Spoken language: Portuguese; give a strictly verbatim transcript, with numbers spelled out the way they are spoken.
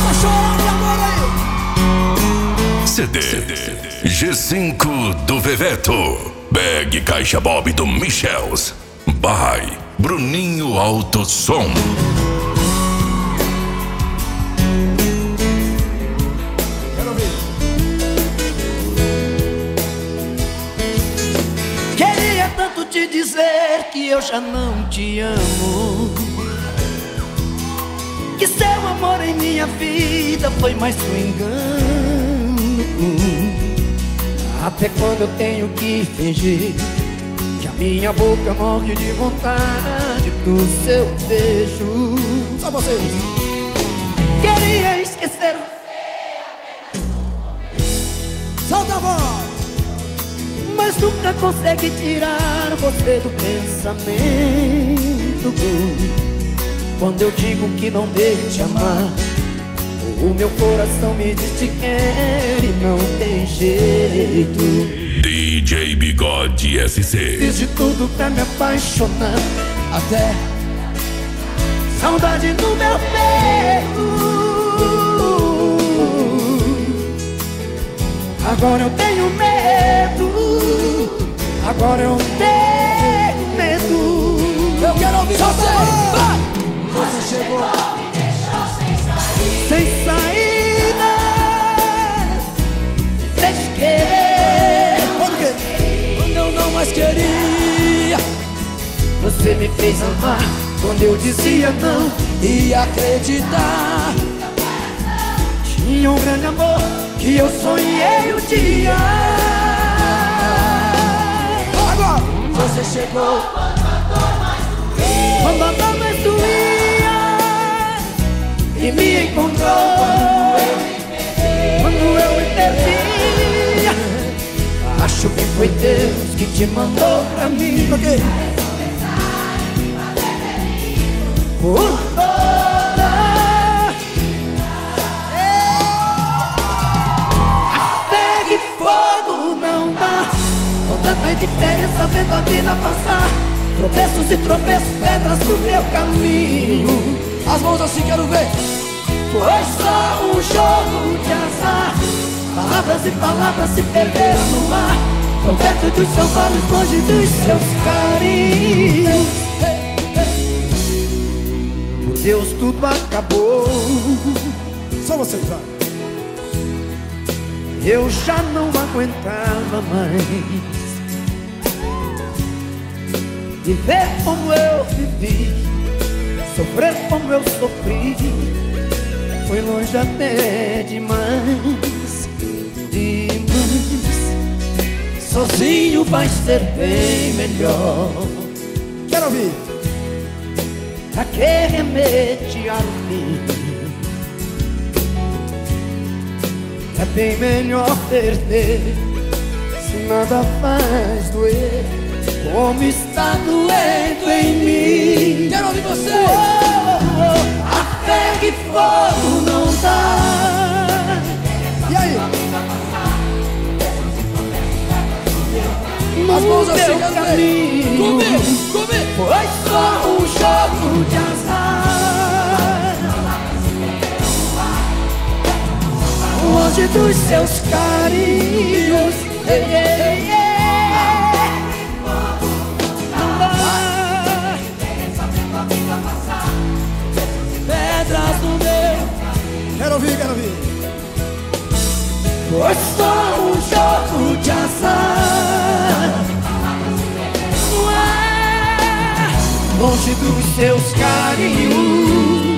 Começa a chorar de amor aí. C D G cinco do Veveto, Bag Caixa Bob do Michels, by Bruninho Alto Som. Quero ouvir. Queria tanto te dizer que eu já não te amo, que seu amor em minha vida foi mais um engano. Até quando eu tenho que fingir que a minha boca morre de vontade do seu beijo. Só vocês. Queria esquecer, Solta a voz. mas nunca consegue tirar você do pensamento. Quando eu digo que não devo te amar, o meu coração me diz que quer e não tem jeito. D J Bigode S C. Fiz de tudo pra me apaixonar, Até saudade no meu peito. Agora eu tenho medo, agora eu tenho medo. eu quero ouvir você. Vai. Você chegou, sem saída, sem querer. Por quê? Quando eu não mais queria, você me fez amar. Quando eu dizia não e acreditar, tinha um grande amor que eu sonhei um dia. Agora. Você chegou quando a dor mais doía e me encontrou quando eu me perdia. Acho que foi Deus que te mandou pra mim. Por quê? Por toda a fé que fogo não dá, com tanta indiferença vendo a vida passar. Tropeços e tropeços, pedras no meu caminho. As mãos assim, quero ver. Foi só um jogo de azar, palavras e palavras se perderam no mar, tão perto dos seus olhos, longe dos seus carinhos. Por Deus, tudo acabou. Só você, vai. Eu já não aguentava mais viver como eu vivi, sofrer como eu sofri. Foi longe até demais, demais. Sozinho vai ser bem melhor. Quero ouvir. Pra que remediar o fim? É bem melhor perder, se nada faz doer, como está doendo em mim. Quero ouvir você. Oh, oh, a fé que fogo não dá. E aí? No As mãos assim, meu quero ver. caminho Comigo, comigo. foi só um jogo de azar, longe dos seus carinhos. Ei, ei, ei. Não dá. Pedras no meu, Quero ouvir, quero ouvir. foi só um jogo de azar, longe dos seus carinhos.